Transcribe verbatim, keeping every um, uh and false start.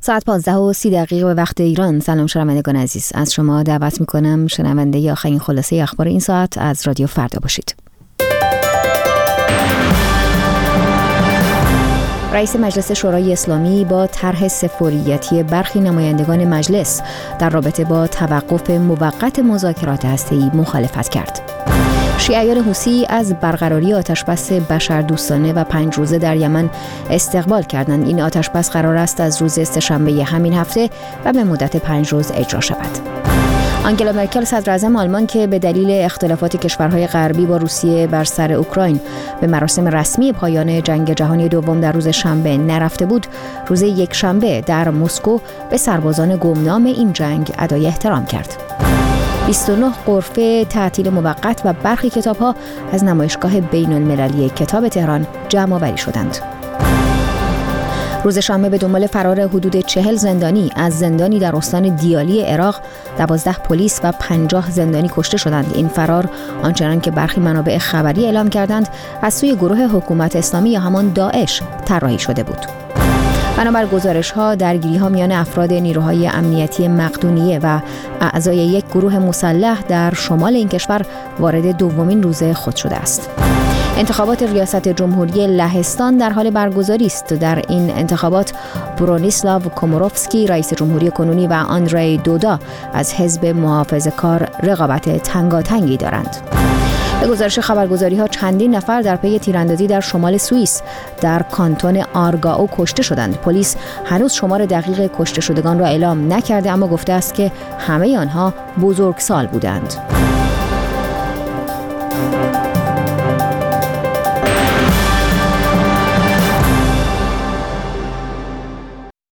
ساعت پانزده و سی دقیقه به وقت ایران. سلام شنوندگان عزیز، از شما دعوت میکنم شنونده ی آخرین خلاصه اخبار این ساعت از رادیو فردا باشید. رئیس مجلس شورای اسلامی با طرح سفوریتی برخی نمایندگان مجلس در رابطه با توقف موقت مذاکرات هسته‌ای مخالفت کرد. شیعیان حوثی از برقراری آتشبس بشردوستانه و پنج روزه در یمن استقبال کردند. این آتشبس قرار است از روز سه‌شنبه همین هفته و به مدت پنج روز اجرا شود. آنگلا مرکل صدراعظم آلمان که به دلیل اختلافات کشورهای غربی با روسیه بر سر اوکراین به مراسم رسمی پایان جنگ جهانی دوم در روز شنبه نرفته بود، روز یک شنبه در مسکو به سربازان گمنام این جنگ ادای احترام کرد. بیست و نه غرفه تعطیل موقت و برخی کتاب‌ها از نمایشگاه بین‌المللی کتاب تهران جمع آوری شدند. روز شنبه به دنبال فرار حدود چهل زندانی از زندانی در استان دیالی عراق، دوازده پلیس و پنجاه زندانی کشته شدند. این فرار آنچنان که برخی منابع خبری اعلام کردند از سوی گروه حکومت اسلامی یا همان داعش طراحی شده بود. بنابر گزارش‌ها درگیری‌ها میان افراد نیروهای امنیتی مقدونیه و اعضای یک گروه مسلح در شمال این کشور وارد دومین روز خود شده است. انتخابات ریاست جمهوری لهستان در حال برگزاری است. در این انتخابات برونیسلاو کوموروفسکی رئیس جمهوری کنونی و آندری دودا از حزب محافظه‌کار رقابت تنگاتنگی دارند. به گزارش خبرگزاری‌ها چندین نفر در پی تیراندازی در شمال سوئیس در کانتون آرگائو کشته شدند. پلیس هنوز شمار دقیق کشته شدگان را اعلام نکرده، اما گفته است که همه آنها بزرگسال بودند.